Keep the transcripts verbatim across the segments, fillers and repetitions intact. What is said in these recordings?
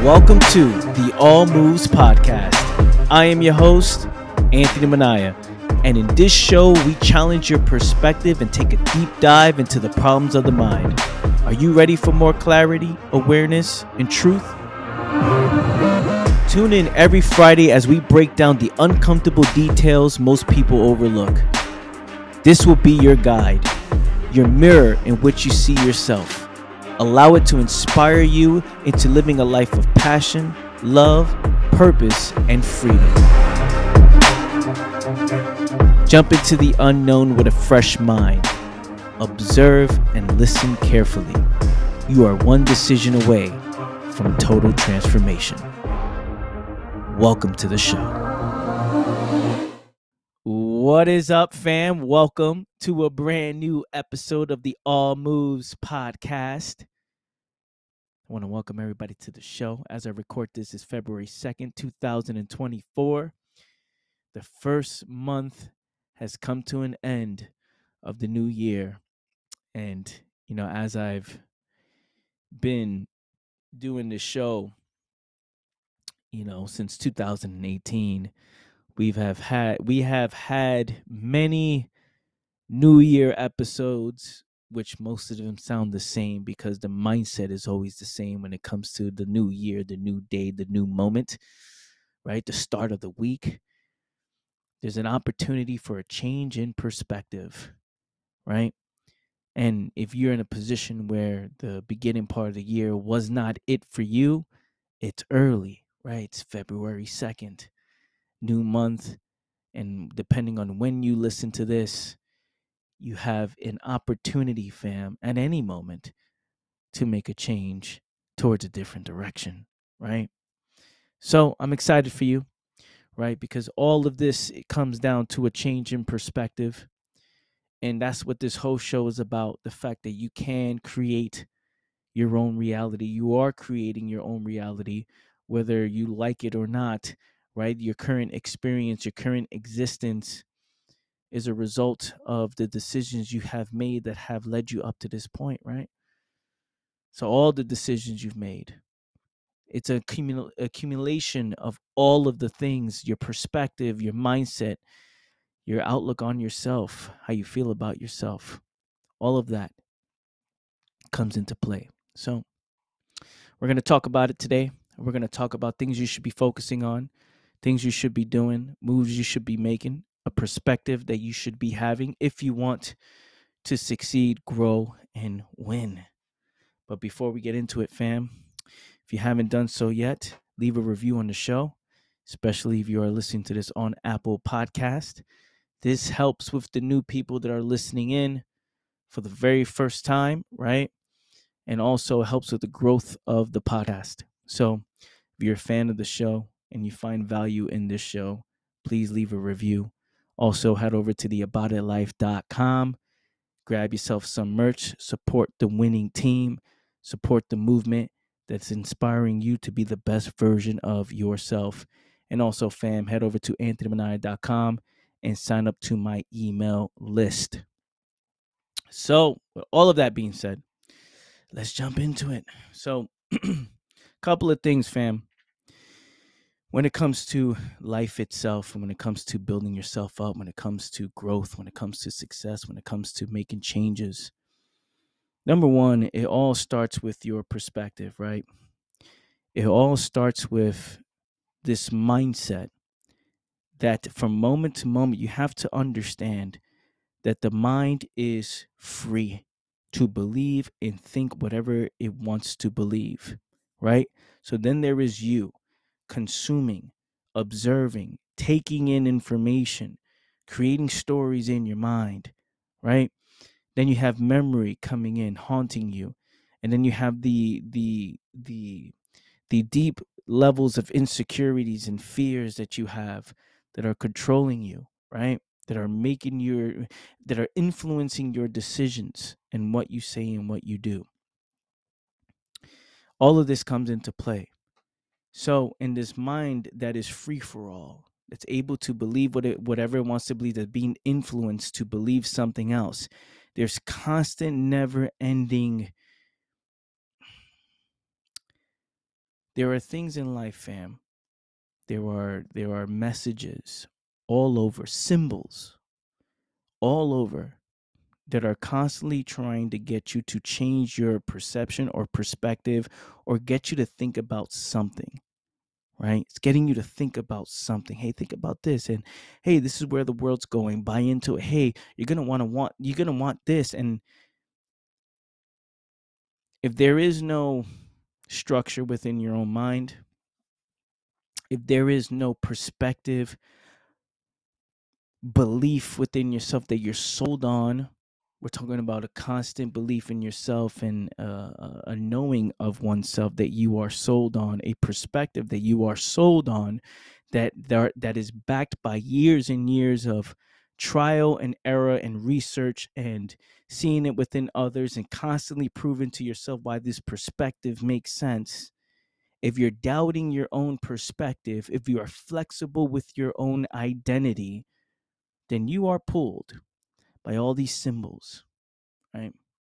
Welcome to the All Moves Podcast. I am your host, Anthony Manaya, and in this show, we challenge your perspective and take a deep dive into the problems of the mind. Are you ready for more clarity, awareness, and truth? Tune in every Friday as we break down the uncomfortable details most people overlook. This will be your guide, your mirror in which you see yourself. Allow it to inspire you into living a life of passion, love, purpose, and freedom. Jump into the unknown with a fresh mind. Observe and listen carefully. You are one decision away from total transformation. Welcome to the show. What is up, fam? Welcome to a brand new episode of the All Moves Podcast. I want to welcome everybody to the show. As I record this is February second, two thousand twenty-four. The first month has come to an end of the new year. And, you know, as I've been doing this show, you know, since two thousand eighteen, we've have had we have had many New Year episodes, which most of them sound the same because the mindset is always the same when it comes to the new year, the new day, the new moment, right? The start of the week. There's an opportunity for a change in perspective, right? And if you're in a position where the beginning part of the year was not it for you, it's early, right? It's February second, new month. And depending on when you listen to this, you have an opportunity, fam, at any moment to make a change towards a different direction, right? So I'm excited for you, right? Because all of this, it comes down to a change in perspective. And that's what this whole show is about, the fact that you can create your own reality. You are creating your own reality, whether you like it or not, right? Your current experience, your current existence is a result of the decisions you have made that have led you up to this point, right? So all the decisions you've made, it's a accumul- accumulation of all of the things, your perspective, your mindset, your outlook on yourself, how you feel about yourself. All of that comes into play. So we're going to talk about it today. We're going to talk about things you should be focusing on, things you should be doing, moves you should be making, a perspective that you should be having if you want to succeed, grow, and win. But before we get into it, fam, if you haven't done so yet, leave a review on the show, especially if you are listening to this on Apple Podcast. This helps with the new people that are listening in for the very first time, right? And also helps with the growth of the podcast. So if you're a fan of the show and you find value in this show, please leave a review. Also, head over to the about it life dot com. Grab yourself some merch, support the winning team, support the movement that's inspiring you to be the best version of yourself. And also, fam, head over to anthony manaya dot com and sign up to my email list. So, with all of that being said, let's jump into it. So, a couple of things, fam. When it comes to life itself, and when it comes to building yourself up, when it comes to growth, when it comes to success, when it comes to making changes, number one, it all starts with your perspective, right? It all starts with this mindset that from moment to moment, you have to understand that the mind is free to believe and think whatever it wants to believe, right? So then there is you consuming, observing, taking in information, creating stories in your mind, right? Then you have memory coming in, haunting you. And then you have the the the the deep levels of insecurities and fears that you have that are controlling you, right? That are making your that are influencing your decisions and what you say and what you do. All of this comes into play. So in this mind that is free for all, that's able to believe what it, whatever it wants to believe, that's being influenced to believe something else, there's constant, never-ending There are things in life, fam. There are there are messages all over, symbols all over that are constantly trying to get you to change your perception or perspective or get you to think about something, right? It's getting you to think about something. Hey, think about this. And hey, this is where the world's going. Buy into it. Hey, you're going to want to want, you're going to want this. And if there is no structure within your own mind, if there is no perspective, belief within yourself that you're sold on, we're talking about a constant belief in yourself and uh, a knowing of oneself that you are sold on, a perspective that you are sold on, that there, that is backed by years and years of trial and error and research and seeing it within others and constantly proving to yourself why this perspective makes sense. If you're doubting your own perspective, if you are flexible with your own identity, then you are pulled by all these symbols, right?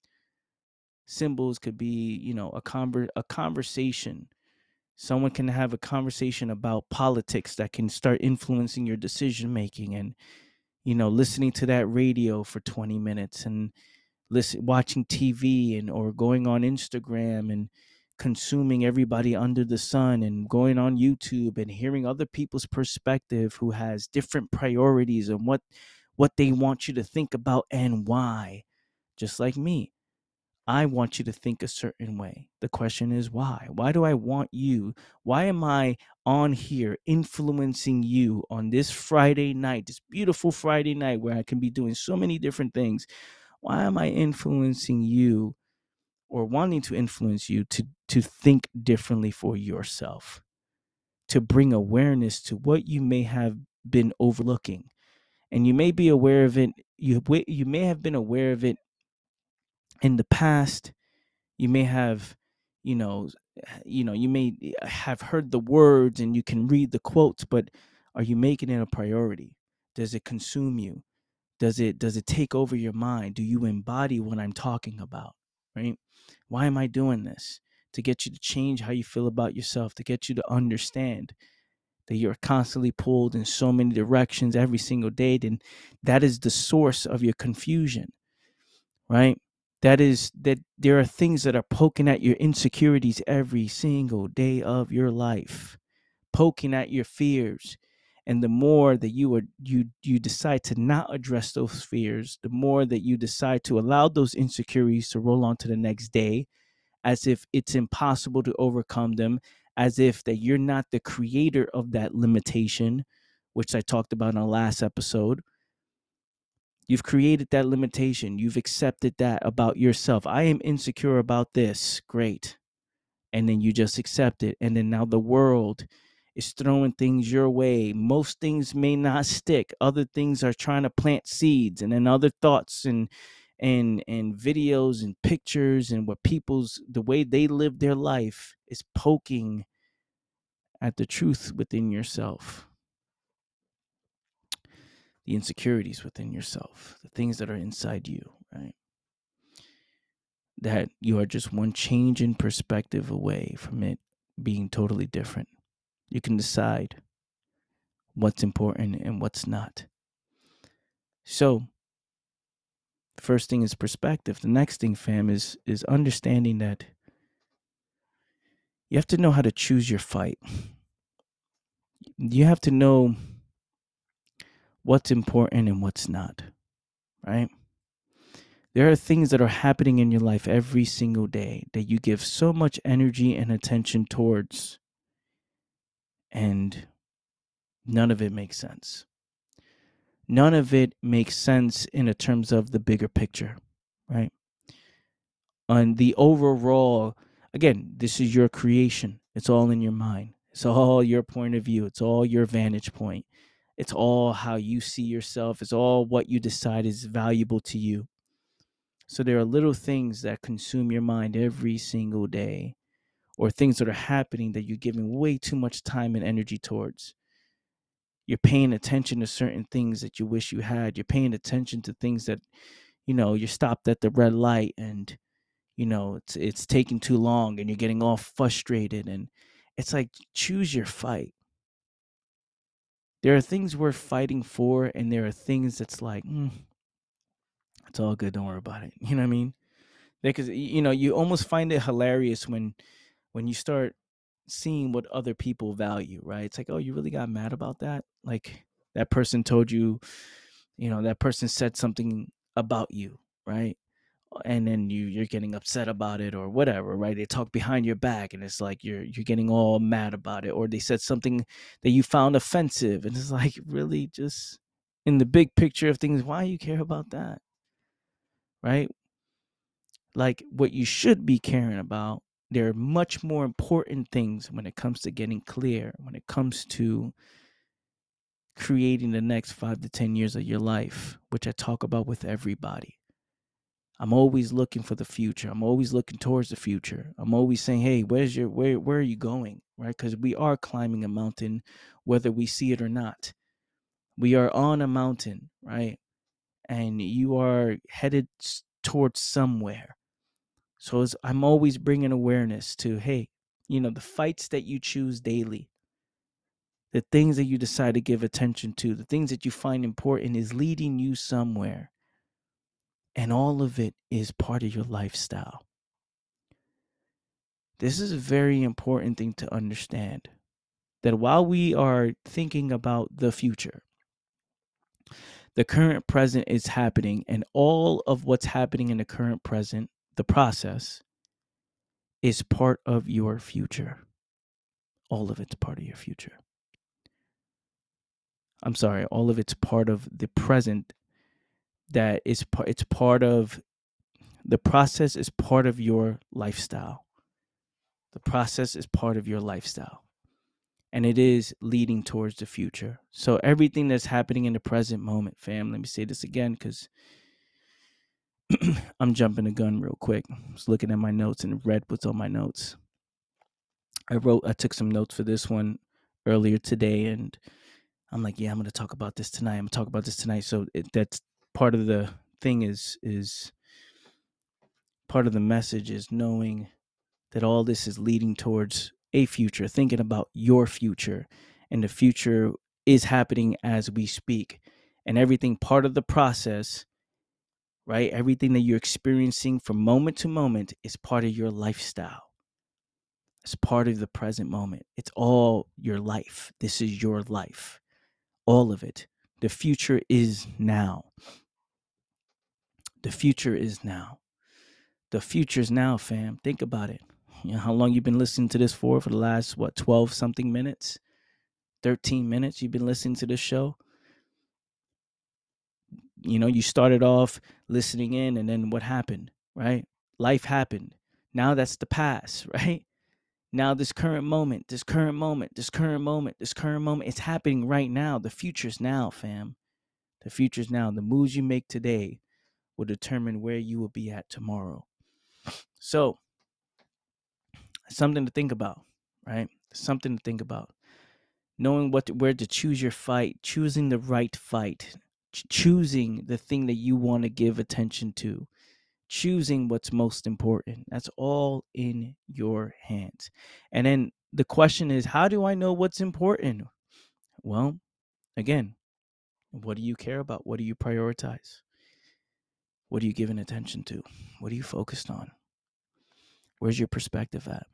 Symbols could be, you know, a conver- a conversation. Someone can have a conversation about politics that can start influencing your decision making, and you know, listening to that radio for twenty minutes and listen watching T V and or going on Instagram and consuming everybody under the sun and going on YouTube and hearing other people's perspective who has different priorities and what what they want you to think about and why. Just like me, I want you to think a certain way. The question is why? Why do I want you? Why am I on here influencing you on this Friday night, this beautiful Friday night where I can be doing so many different things? Why am I influencing you or wanting to influence you to to think differently for yourself, to bring awareness to what you may have been overlooking? And you may be aware of it, you you may have been aware of it in the past. You may have, you know, you know, you may have heard the words and you can read the quotes, but are you making it a priority? Does it consume you? Does it does it take over your mind? Do you embody what I'm talking about? Right? Why am I doing this? To get you to change how you feel about yourself, to get you to understand that you're constantly pulled in so many directions every single day. Then that is the source of your confusion, right? That is that there are things that are poking at your insecurities every single day of your life, poking at your fears. And the more that you are you you decide to not address those fears, the more that you decide to allow those insecurities to roll on to the next day, as if it's impossible to overcome them, as if that you're not the creator of that limitation, which I talked about in our last episode. You've created that limitation. You've accepted that about yourself. I am insecure about this. Great. And then you just accept it. And then now the world is throwing things your way. Most things may not stick. Other things are trying to plant seeds. And then other thoughts and and and videos and pictures and what people's the way they live their life is poking at the truth within yourself, the insecurities within yourself, the things that are inside you, right? That you are just one change in perspective away from it being totally different. You can decide what's important and what's not. So, the first thing is perspective. The next thing, fam, is is understanding that you have to know how to choose your fight. You have to know what's important and what's not, right? There are things that are happening in your life every single day that you give so much energy and attention towards, and none of it makes sense. None of it makes sense in a terms of the bigger picture, right? On the overall, again, this is your creation. It's all in your mind. It's all your point of view. It's all your vantage point. It's all how you see yourself. It's all what you decide is valuable to you. So there are little things that consume your mind every single day, or things that are happening that you're giving way too much time and energy towards. You're paying attention to certain things that you wish you had. You're paying attention to things that, you know, you're stopped at the red light and, you know, it's it's taking too long and you're getting all frustrated, and it's like, choose your fight. There are things worth fighting for, and there are things that's like, mm, it's all good, don't worry about it. You know what I mean? Because, you know, you almost find it hilarious when when you start seeing what other people value, right? It's like, oh, you really got mad about that? Like, that person told you, you know, that person said something about you, right? And then you you're getting upset about it or whatever, right? They talk behind your back, and it's like you're you're getting all mad about it, or they said something that you found offensive, and it's like, really, just in the big picture of things, why you care about that, right? Like, what you should be caring about, there are much more important things when it comes to getting clear, when it comes to creating the next five to ten years of your life, which I talk about with everybody. I'm always looking for the future. I'm always looking towards the future. I'm always saying, hey, where's your where where are you going? Right? Because we are climbing a mountain, whether we see it or not. We are on a mountain, right? And you are headed towards somewhere. So it's, I'm always bringing awareness to, hey, you know, the fights that you choose daily, the things that you decide to give attention to, the things that you find important is leading you somewhere. And all of it is part of your lifestyle. This is a very important thing to understand, that while we are thinking about the future, the current present is happening, and all of what's happening in the current present, the process, is part of your future. All of it's part of your future. I'm sorry, all of it's part of the present. That is part, it's part of the process, is part of your lifestyle. The process is part of your lifestyle. And it is leading towards the future. So everything that's happening in the present moment, fam, let me say this again, because I'm jumping the gun real quick. I was looking at my notes and read what's on my notes. I wrote, I took some notes for this one earlier today, and I'm like, yeah, I'm going to talk about this tonight. I'm going to talk about this tonight. So it, that's part of the thing is, is part of the message is knowing that all this is leading towards a future, thinking about your future, and the future is happening as we speak, and everything part of the process, right? Everything that you're experiencing from moment to moment is part of your lifestyle. It's part of the present moment. It's all your life. This is your life. All of it. The future is now. The future is now. The future is now, fam. Think about it. You know how long you've been listening to this for? For the last, what, twelve something minutes? thirteen minutes you've been listening to this show. You know, you started off listening in, and then what happened, right? Life happened. Now that's the past, right? Now this current moment, this current moment, this current moment, this current moment, it's happening right now. The future's now, fam. The future's now. The moves you make today will determine where you will be at tomorrow. So, something to think about, right? Something to think about. Knowing what to, where to choose your fight, choosing the right fight, ch- choosing the thing that you want to give attention to, choosing what's most important. That's all in your hands. And then the question is, how do I know what's important? Well, again, what do you care about? What do you prioritize? What are you giving attention to? What are you focused on? Where's your perspective at?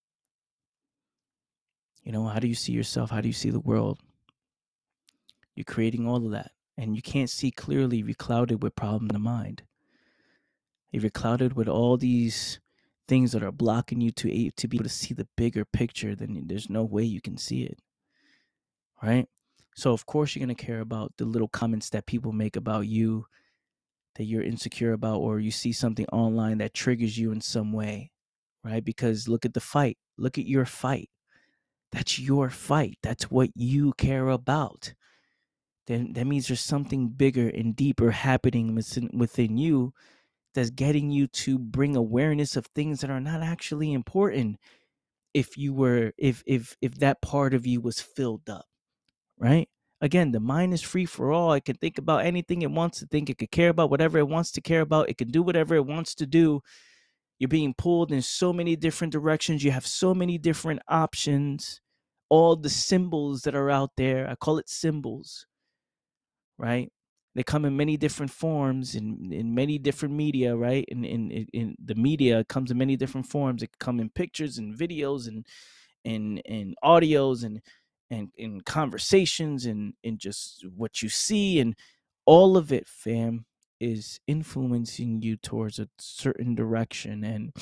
You know, how do you see yourself? How do you see the world? You're creating all of that. And you can't see clearly if you're clouded with problems in the mind. If you're clouded with all these things that are blocking you to, to be able to see the bigger picture, then there's no way you can see it. Right? So, of course, you're going to care about the little comments that people make about you that you're insecure about, or you see something online that triggers you in some way. Right? Because look at the fight. Look at your fight. That's your fight. That's what you care about. Then that means there's something bigger and deeper happening within, within you that's getting you to bring awareness of things that are not actually important if you were if if if that part of you was filled up, right? Again, the mind is free for all. It can think about anything it wants to think. It could care about whatever it wants to care about. It can do whatever it wants to do. You're being pulled in so many different directions. You have so many different options. All the symbols that are out there, I call it symbols, right? They come in many different forms, in, in many different media, right? In, in in in the media, it comes in many different forms. It can come in pictures and videos and and and audios and and in conversations and in just what you see, and all of it, fam, is influencing you towards a certain direction. And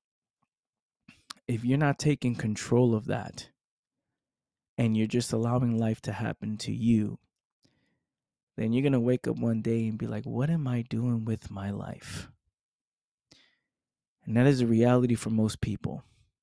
if you're not taking control of that and you're just allowing life to happen to you, then you're going to wake up one day and be like, what am I doing with my life? And that is a reality for most people.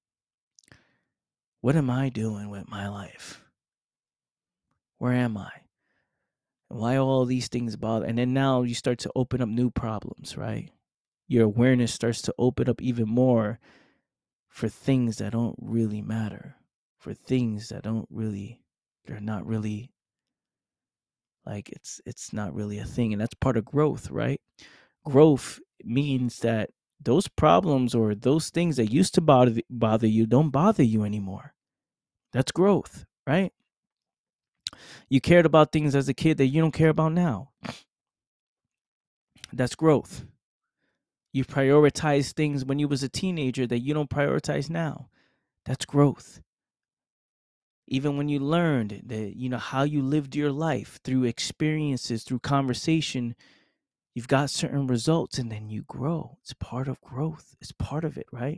What am I doing with my life? Where am I? Why all these things bother? And then now you start to open up new problems, right? Your awareness starts to open up even more for things that don't really matter, for things that don't really, they're not really, like it's it's not really a thing. And that's part of growth, right? Growth means that those problems or those things that used to bother bother you don't bother you anymore. That's growth, right? You cared about things as a kid that you don't care about now. That's growth. You prioritized things when you was a teenager that you don't prioritize now. That's growth. Even when you learned that, you know, how you lived your life through experiences, through conversation, you've got certain results and then you grow. It's part of growth. It's part of it, right?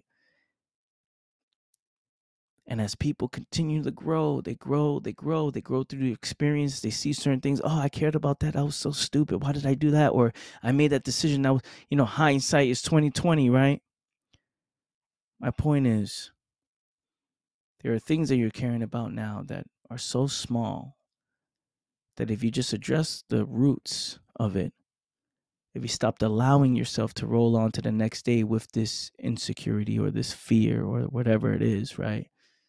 And as people continue to grow, they grow, they grow, they grow through the experience. They see certain things. Oh, I cared about that. I was so stupid. Why did I do that? Or I made that decision. That was, you know, hindsight is twenty twenty, right? My point is, there are things that you're caring about now that are so small that if you just address the roots of it, if you stopped allowing yourself to roll on to the next day with this insecurity or this fear or whatever it is, right?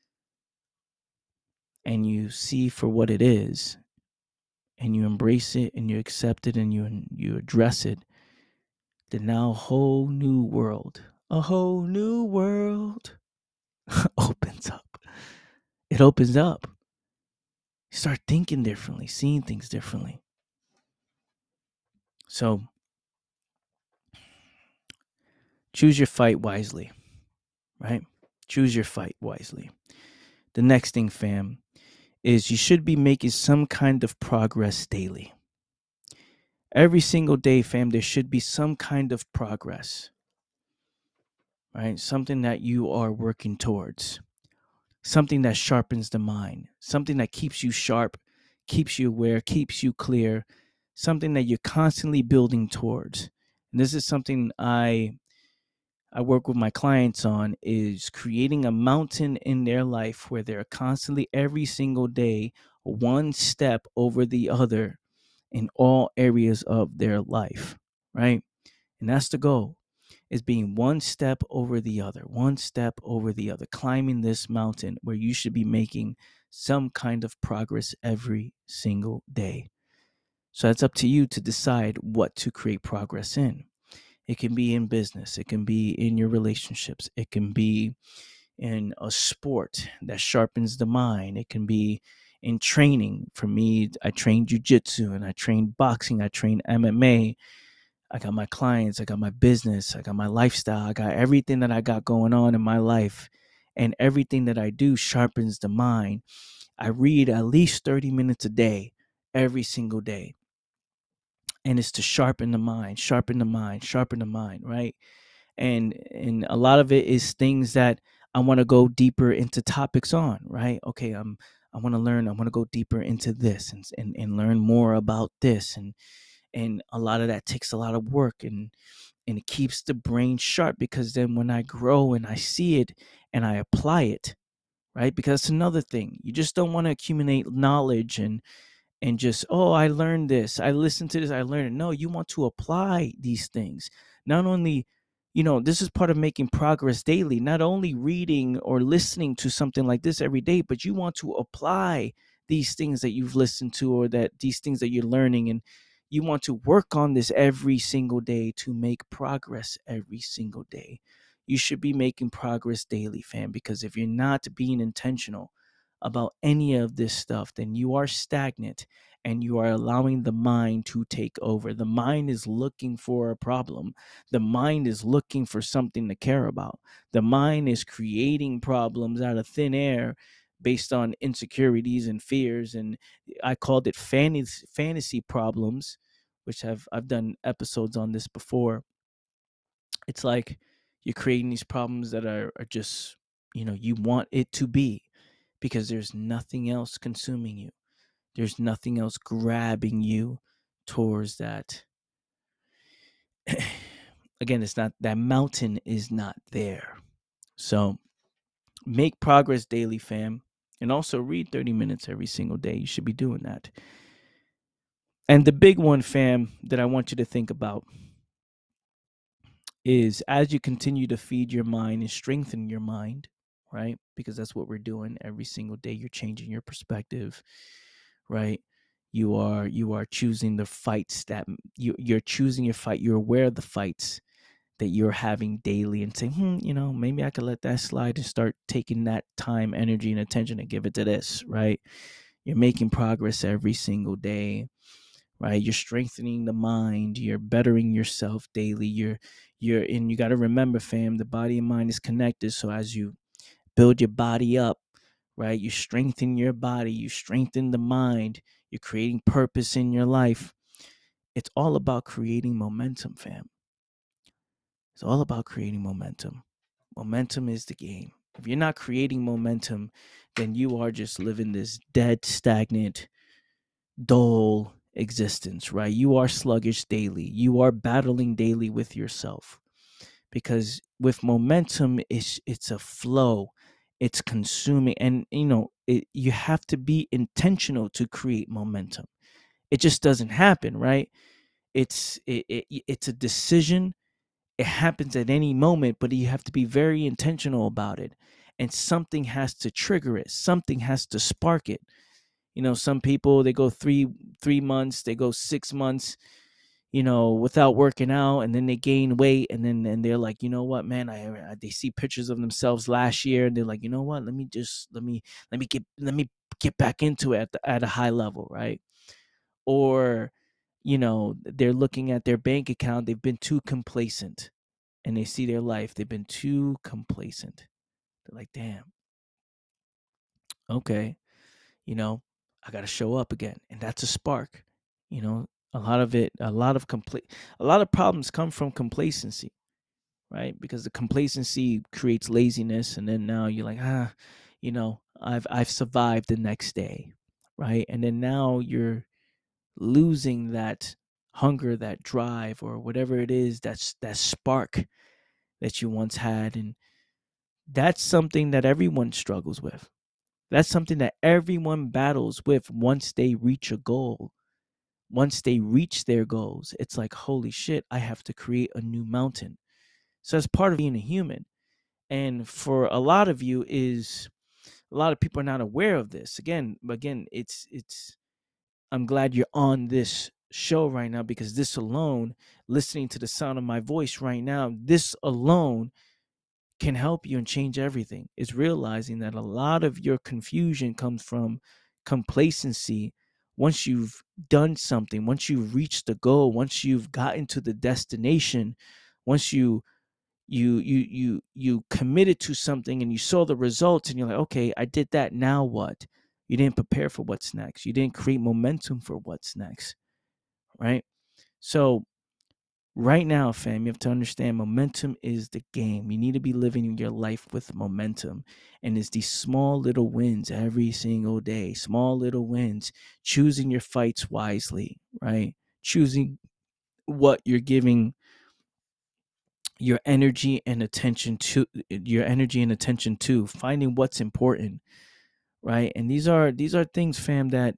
And you see for what it is, and you embrace it and you accept it and you you address it, then now a whole new world, a whole new world opens up. It opens up. You start thinking differently, seeing things differently. So choose your fight wisely, right? Choose your fight wisely. The next thing, fam, is you should be making some kind of progress daily. Every single day, fam, there should be some kind of progress, right? Something that you are working towards, something that sharpens the mind, something that keeps you sharp, keeps you aware, keeps you clear, something that you're constantly building towards. And this is something I I work with my clients on, is creating a mountain in their life where they're constantly every single day one step over the other in all areas of their life, right? And that's the goal, is being one step over the other, one step over the other, climbing this mountain where you should be making some kind of progress every single day. So it's up to you to decide what to create progress in. It can be in business, it can be in your relationships, it can be in a sport that sharpens the mind, it can be in training. For me, I train jujitsu and I train boxing, I train M M A. I got my clients, I got my business, I got my lifestyle, I got everything that I got going on in my life. And everything that I do sharpens the mind. I read at least thirty minutes a day, every single day. And it's to sharpen the mind, sharpen the mind, sharpen the mind, right? And and a lot of it is things that I want to go deeper into topics on, right? Okay, I'm I want to learn, I want to go deeper into this and, and and learn more about this. And and a lot of that takes a lot of work, and and it keeps the brain sharp, because then when I grow and I see it and I apply it, right? Because it's another thing. You just don't want to accumulate knowledge and and just, oh, I learned this, I listened to this, I learned it. No, you want to apply these things. Not only, you know, this is part of making progress daily, not only reading or listening to something like this every day, but you want to apply these things that you've listened to, or that these things that you're learning, and you want to work on this every single day to make progress every single day. you should be making progress daily, fam, because if you're not being intentional about any of this stuff, then you are stagnant and you are allowing the mind to take over. The mind is looking for a problem. The mind is looking for something to care about. The mind is creating problems out of thin air based on insecurities and fears. And I called it fantasy, fantasy problems, which I've, I've done episodes on this before. It's like you're creating these problems that are, are just, you know, you want it to be because there's nothing else consuming you. There's nothing else grabbing you towards that. Again, it's not, that mountain is not there. So make progress daily, fam. And also read thirty minutes every single day. You should be doing that. And the big one, fam, that I want you to think about is as you continue to feed your mind and strengthen your mind, right? Because that's what we're doing every single day. You're changing your perspective, right? You are you are choosing the fights that you you're choosing your fight. You're aware of the fights that you're having daily and saying, hmm, you know, maybe I could let that slide and start taking that time, energy, and attention and give it to this, right? You're making progress every single day, right? You're strengthening the mind, you're bettering yourself daily. You're you're and you got to remember, fam, the body and mind is connected. So as you build your body up, right? You strengthen your body, you strengthen the mind, you're creating purpose in your life. It's all about creating momentum, fam. It's all about creating momentum. Momentum is the game. If you're not creating momentum, then you are just living this dead, stagnant, dull existence, right? You are sluggish daily. You are battling daily with yourself. Because with momentum, it's it's a flow. It's consuming, and you know, it, you have to be intentional to create momentum. It just doesn't happen, right? It's it, it it's a decision. It happens at any moment, but you have to be very intentional about it. And something has to trigger it. Something has to spark it. You know, some people, they go three three months, they go six months, you know, without working out, and then they gain weight, and then and they're like, you know what, man, I, I they see pictures of themselves last year, and they're like, you know what, let me just let me let me get let me get back into it at, the, at a high level, right? Or, you know, they're looking at their bank account, they've been too complacent, and they see their life, they've been too complacent. They're like, damn, okay, you know, I got to show up again, and that's a spark. You know, a lot of it, a lot of complete, a lot of problems come from complacency, right? Because the complacency creates laziness, and then now you're like, ah, you know, I've I've survived the next day, right? And then now you're losing that hunger, that drive, or whatever it is, that's that spark that you once had, and that's something that everyone struggles with. That's something that everyone battles with once they reach a goal. Once they reach their goals, it's like, holy shit, I have to create a new mountain. So that's part of being a human. And for a lot of you is a lot of people are not aware of this. Again, again, it's it's I'm glad you're on this show right now, because this alone, listening to the sound of my voice right now, this alone can help you and change everything. Is realizing that a lot of your confusion comes from complacency. Once you've done something, once you've reached the goal, once you've gotten to the destination, once you you you you you committed to something and you saw the results, and you're like, okay, I did that, now what? You didn't prepare for what's next. You didn't create momentum for what's next, right? So right now, fam, you have to understand momentum is the game. You need to be living your life with momentum. And it's these small little wins every single day, small little wins, choosing your fights wisely, right? Choosing what you're giving your energy and attention to, your energy and attention to, finding what's important, right? And these are these are things, fam, that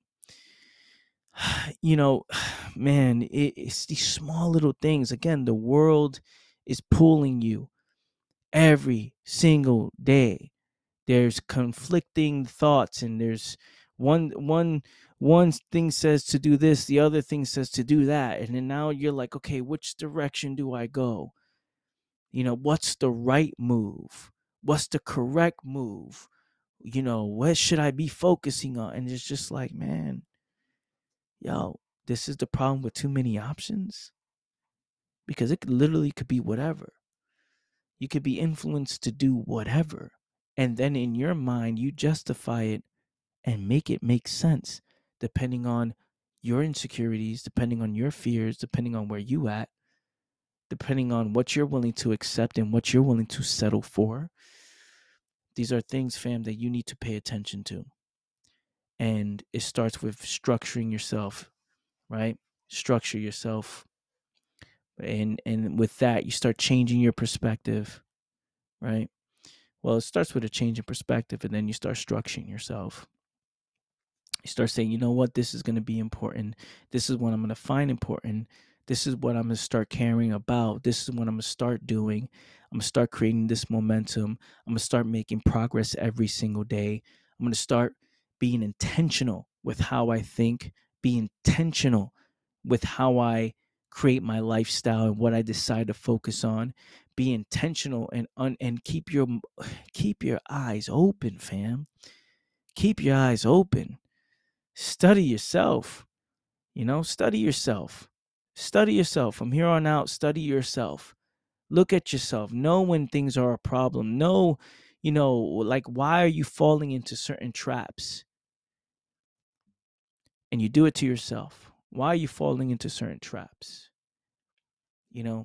you know, man, it, it's these small little things. Again, the world is pulling you every single day. There's conflicting thoughts, and there's one one one thing says to do this, the other thing says to do that, and then now you're like, okay, which direction do I go? You know, what's the right move? What's the correct move? You know, what should I be focusing on? And it's just like, man, yo, this is the problem with too many options, because it could literally could be whatever. You could be influenced to do whatever. And then in your mind, you justify it and make it make sense depending on your insecurities, depending on your fears, depending on where you at, depending on what you're willing to accept and what you're willing to settle for. These are things, fam, that you need to pay attention to. And it starts with structuring yourself, right? Structure yourself. And and with that, you start changing your perspective, right? Well, it starts with a change in perspective, and then you start structuring yourself. You start saying, you know what, this is going to be important. This is what I'm going to find important. This is what I'm going to start caring about. This is what I'm going to start doing. I'm going to start creating this momentum. I'm going to start making progress every single day. I'm going to start being intentional with how I think, be intentional with how I create my lifestyle and what I decide to focus on. Be intentional and un- and keep your keep your eyes open, fam. Keep your eyes open. Study yourself. You know, study yourself. Study yourself. From here on out, study yourself. Look at yourself. Know when things are a problem. Know, you know, like, why are you falling into certain traps? And you do it to yourself. Why are you falling into certain traps? You know,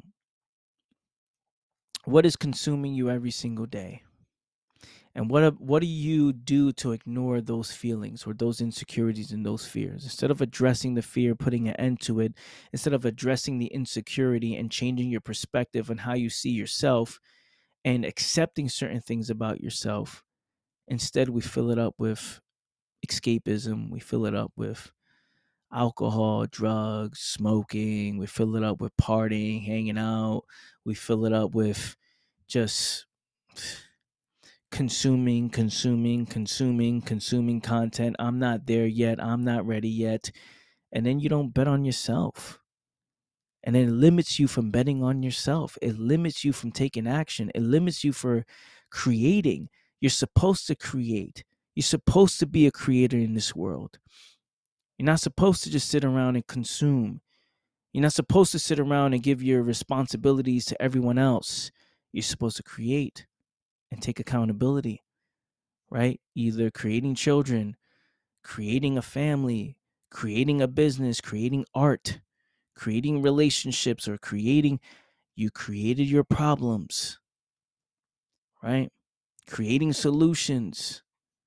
what is consuming you every single day? And what what do you do to ignore those feelings or those insecurities and those fears? Instead of addressing the fear, putting an end to it, instead of addressing the insecurity and changing your perspective on how you see yourself and accepting certain things about yourself, instead we fill it up with escapism. We fill it up with alcohol, drugs, smoking. We fill it up with partying, hanging out. We fill it up with just consuming, consuming, consuming, consuming content. I'm not there yet. I'm not ready yet. And then you don't bet on yourself. And then it limits you from betting on yourself. It limits you from taking action. It limits you for creating. You're supposed to create. You're supposed to be a creator in this world. You're not supposed to just sit around and consume. You're not supposed to sit around and give your responsibilities to everyone else. You're supposed to create and take accountability. Right? Either creating children, creating a family, creating a business, creating art, creating relationships, or creating, you created your problems, right? Creating solutions,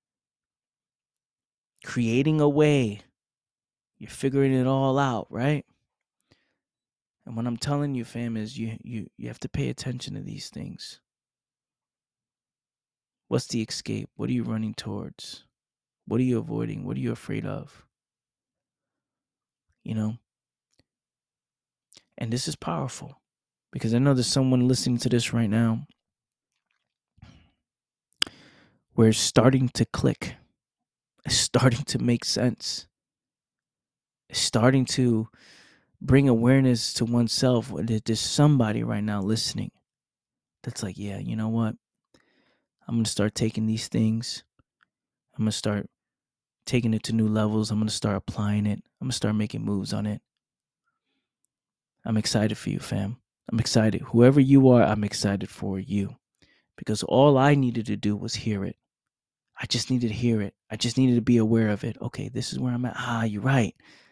creating a way. You're figuring it all out, right? And what I'm telling you, fam, is you you you have to pay attention to these things. What's the escape? What are you running towards? What are you avoiding? What are you afraid of? You know? And this is powerful, because I know there's someone listening to this right now where it's starting to click. It's starting to make sense. It's starting to bring awareness to oneself. There's somebody right now listening that's like, yeah, you know what? I'm going to start taking these things. I'm going to start taking it to new levels. I'm going to start applying it. I'm going to start making moves on it. I'm excited for you, fam. I'm excited. Whoever you are, I'm excited for you, because all I needed to do was hear it. I just needed to hear it. I just needed to be aware of it. Okay, this is where I'm at. Ah, you're right.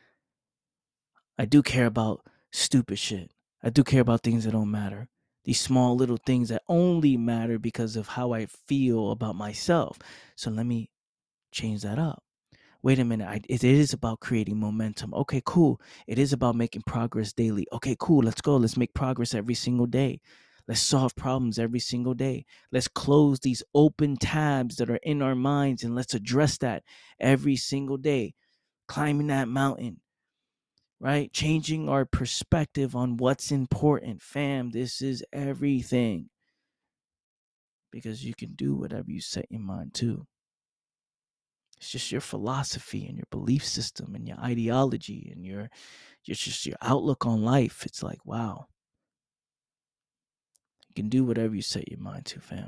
I do care about stupid shit. I do care about things that don't matter. These small little things that only matter because of how I feel about myself. So let me change that up. Wait a minute. I, it is about creating momentum. Okay, cool. It is about making progress daily. Okay, cool. Let's go. Let's make progress every single day. Let's solve problems every single day. Let's close these open tabs that are in our minds, and let's address that every single day. Climbing that mountain, right? Changing our perspective on what's important. Fam, this is everything. Because you can do whatever you set your mind to. It's just your philosophy and your belief system and your ideology and your, your just your outlook on life. It's like, wow. You can do whatever you set your mind to, fam.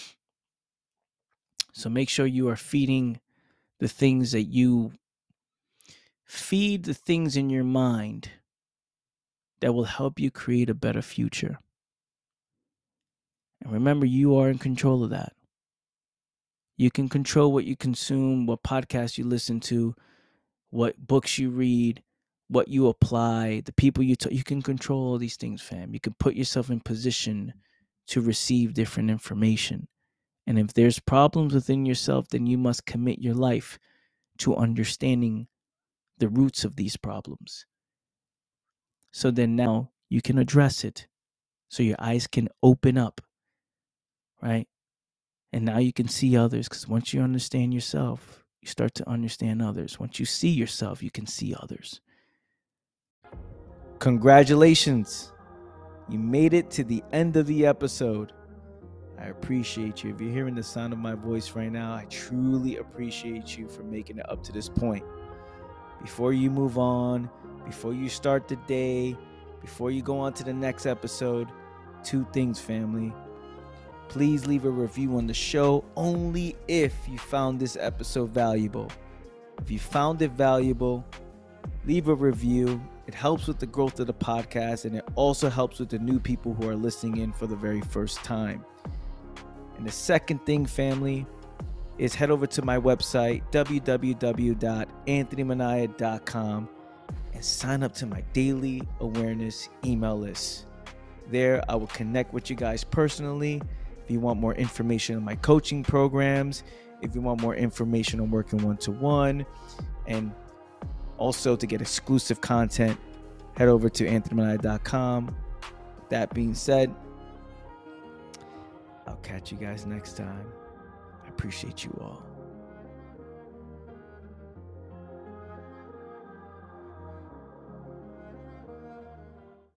So make sure you are feeding the things that you feed the things in your mind that will help you create a better future. And remember, you are in control of that. You can control what you consume, what podcasts you listen to, what books you read, what you apply, the people you talk. You can control all these things, fam. You can put yourself in position to receive different information. And if there's problems within yourself, then you must commit your life to understanding the roots of these problems. So then now you can address it. So your eyes can open up, right? And now you can see others, because once you understand yourself, you start to understand others. Once you see yourself, you can see others. Congratulations. You made it to the end of the episode. I appreciate you. If you're hearing the sound of my voice right now, I truly appreciate you for making it up to this point. Before you move on, before you start the day, before you go on to the next episode, two things, family. Please leave a review on the show only if you found this episode valuable. If you found it valuable, leave a review. It helps with the growth of the podcast, and it also helps with the new people who are listening in for the very first time. And the second thing, family, is head over to my website, w w w dot anthony minaya dot com, and sign up to my daily awareness email list. There, I will connect with you guys personally. If you want more information on my coaching programs, if you want more information on working one-to-one, and also to get exclusive content, head over to anthony minaya dot com. That being said, I'll catch you guys next time. I appreciate you all.